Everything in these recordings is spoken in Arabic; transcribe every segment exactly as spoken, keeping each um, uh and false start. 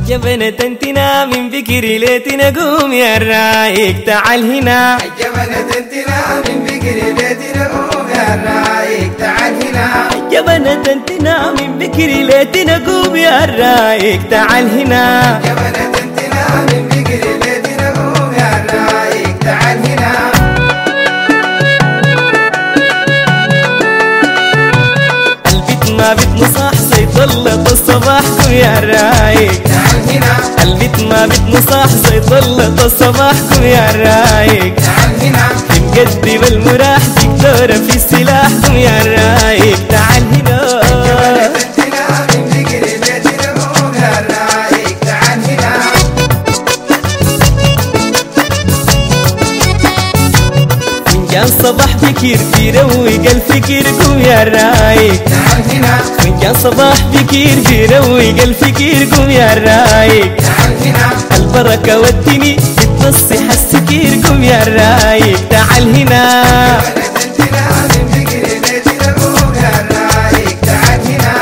يا بنت انتنا من بكري ليتنا قوم يا رايق تعال هنا. يا بنت انتنا من بكري ليتنا قوم يا رايق تعال هنا. يا بنت انتنا من بكري ليتنا قوم يا رايق تعال هنا. يا بنت انتنا من بكري ليتنا قوم يا رايق تعال هنا. البيت ما بتنصح سيطلق الصباحكم يا رايق تعال هنا. البيت ما بتنصح سيطلق الصباحكم يا رايق تعال هنا. بنقدم المراح دكتورة في سلاحكم يا رايق تعال هنا. يا بنت انتنا من بكري ليتنا قوم يا رايق تعال هنا. فنجان صباح بكير بيروق الفكر قوم يا رايق تعال هنا. فنجان صباح بكير بيروق الفكر قوم يا رايق تعال هنا. البركة والدني بتصح السكير قوم يا رايق تعال هنا. يا بنت انتنا من بكري ليتنا قوم يا رايق تعال هنا.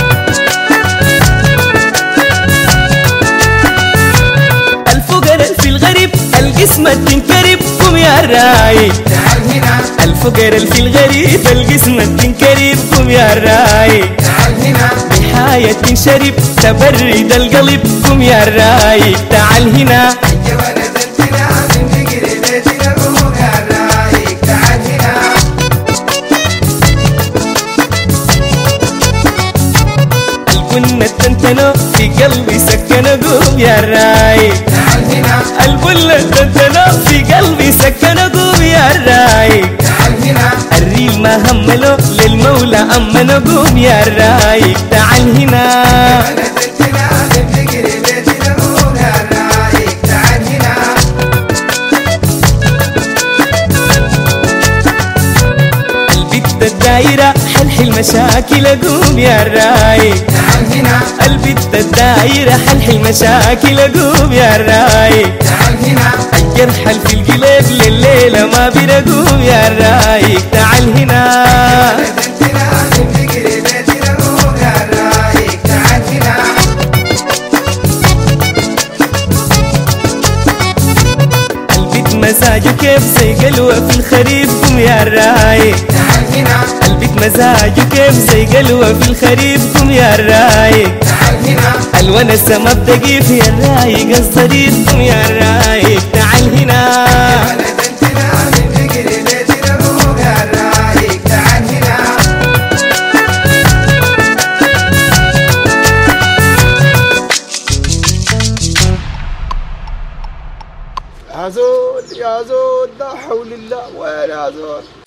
الفقراء في الغريب القسمة تنكرب قوم يا رايق تعال هنا. الفقراء في الغريب القسمة تنكرب قوم يا رايق تعال هنا. بحاية تنشرب تبرد القلب قوم يا رايق تعال هنا. يا بنت انتنا من بكري ليتنا قوم يا رايق تعال هنا. البن التنتنو في قلبي سكن قوم يا رايق تعال هنا. البن التنتنو في قلبي سكن قوم يا رايق تعال هنا. الريل ما هملو للمولى أمن قوم يا رايق تعال هنا. يا بنت انتنا من بكري ليتنا قوم يا رايق تعال هنا. البت الدايرة حلحل مشاكل قوم يا رايق تعال هنا. البت الدايرة حلحل مشاكل قوم يا رايق تعال هنا. الجرح في القلب لليلة ما بيرقوم يا رايق تعال هنا. يا بنت انتنا من بكري ليتنا قوم يا رايق تعال هنا. البيت مزاجه كيف زي قلوة في الخريف قوم يا رايق تعال هنا. البيت مزاجه كيف زي قلوة في الخريف قوم يا رايق تعال هنا. الونسة ما بتقيف يا رايق الصريف قوم يا رايق تعال هنا. يا بنت انتنا من بكري ليتنا قوم يا رايق تعال هنا. يا زول يا زول لا حول الله وين يا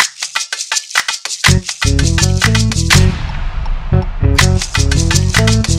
زول.